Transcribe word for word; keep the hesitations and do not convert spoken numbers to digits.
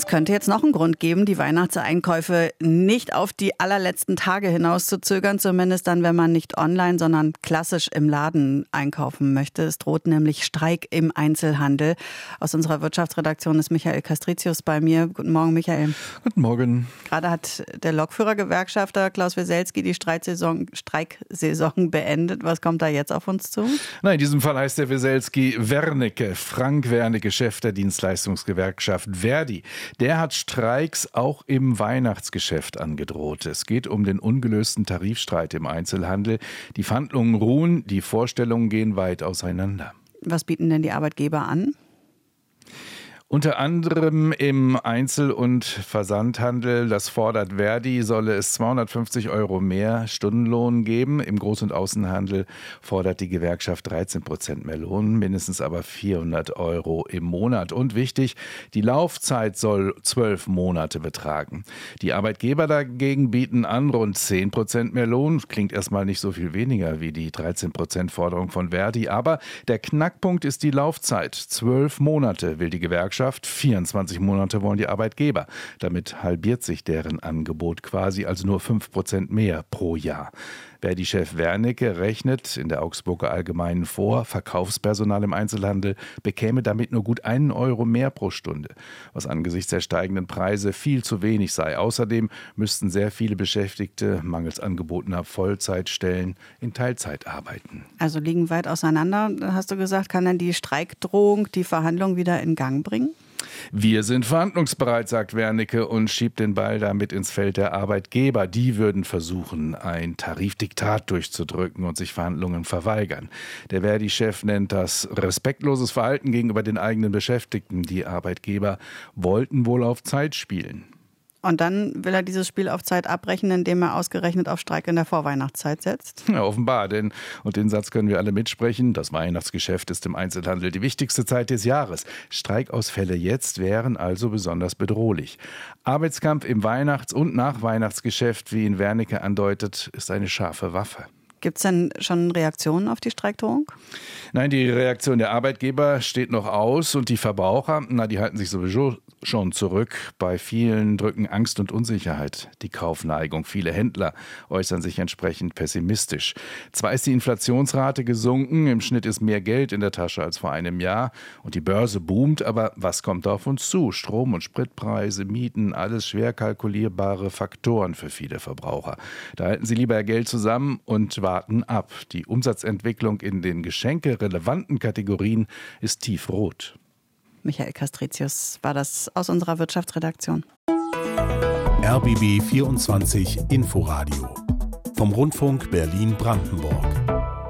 Es könnte jetzt noch einen Grund geben, die Weihnachtseinkäufe nicht auf die allerletzten Tage hinaus zu zögern, zumindest dann, wenn man nicht online, sondern klassisch im Laden einkaufen möchte. Es droht nämlich Streik im Einzelhandel. Aus unserer Wirtschaftsredaktion ist Michael Kastricius bei mir. Guten Morgen, Michael. Guten Morgen. Gerade hat der Lokführergewerkschafter Klaus Wieselski die Streiksaison, Streiksaison beendet. Was kommt da jetzt auf uns zu? Na, in diesem Fall heißt der Wieselski Wernicke, Frank Wernicke, Chef der Dienstleistungsgewerkschaft Verdi. Der hat Streiks auch im Weihnachtsgeschäft angedroht. Es geht um den ungelösten Tarifstreit im Einzelhandel. Die Verhandlungen ruhen, die Vorstellungen gehen weit auseinander. Was bieten denn die Arbeitgeber an? Unter anderem im Einzel- und Versandhandel, das fordert Verdi, solle es zweihundertfünfzig Euro mehr Stundenlohn geben. Im Groß- und Außenhandel fordert die Gewerkschaft dreizehn Prozent mehr Lohn, mindestens aber vierhundert Euro im Monat. Und wichtig, die Laufzeit soll zwölf Monate betragen. Die Arbeitgeber dagegen bieten an rund zehn Prozent mehr Lohn. Klingt erstmal nicht so viel weniger wie die dreizehn Prozent Forderung von Verdi. Aber der Knackpunkt ist die Laufzeit. Zwölf Monate will die Gewerkschaft. vierundzwanzig Monate wollen die Arbeitgeber. Damit halbiert sich deren Angebot quasi, also nur fünf Prozent mehr pro Jahr. Verdi-Chef Wernicke rechnet in der Augsburger Allgemeinen vor, Verkaufspersonal im Einzelhandel bekäme damit nur gut einen Euro mehr pro Stunde, was angesichts der steigenden Preise viel zu wenig sei. Außerdem müssten sehr viele Beschäftigte mangels angebotener Vollzeitstellen in Teilzeit arbeiten. Also liegen weit auseinander, hast du gesagt. Kann denn die Streikdrohung die Verhandlungen wieder in Gang bringen? Wir sind verhandlungsbereit, sagt Wernicke und schiebt den Ball damit ins Feld der Arbeitgeber. Die würden versuchen, ein Tarifdiktat durchzudrücken und sich Verhandlungen verweigern. Der Verdi-Chef nennt das respektloses Verhalten gegenüber den eigenen Beschäftigten. Die Arbeitgeber wollten wohl auf Zeit spielen. Und dann will er dieses Spiel auf Zeit abbrechen, indem er ausgerechnet auf Streik in der Vorweihnachtszeit setzt? Ja, offenbar, denn, und den Satz können wir alle mitsprechen, das Weihnachtsgeschäft ist im Einzelhandel die wichtigste Zeit des Jahres. Streikausfälle jetzt wären also besonders bedrohlich. Arbeitskampf im Weihnachts- und Nachweihnachtsgeschäft, wie ihn Wernicke andeutet, ist eine scharfe Waffe. Gibt es denn schon Reaktionen auf die Streikdrohung? Nein, die Reaktion der Arbeitgeber steht noch aus und die Verbraucher, na, die halten sich sowieso schon zurück. Bei vielen drücken Angst und Unsicherheit die Kaufneigung. Viele Händler äußern sich entsprechend pessimistisch. Zwar ist die Inflationsrate gesunken, im Schnitt ist mehr Geld in der Tasche als vor einem Jahr und die Börse boomt, aber was kommt auf uns zu? Strom- und Spritpreise, Mieten, alles schwer kalkulierbare Faktoren für viele Verbraucher. Da halten sie lieber Geld zusammen und warten ab. Die Umsatzentwicklung in den geschenkerelevanten Kategorien ist tiefrot. Michael Kastricius war das aus unserer Wirtschaftsredaktion. R B B vierundzwanzig Inforadio vom Rundfunk Berlin-Brandenburg.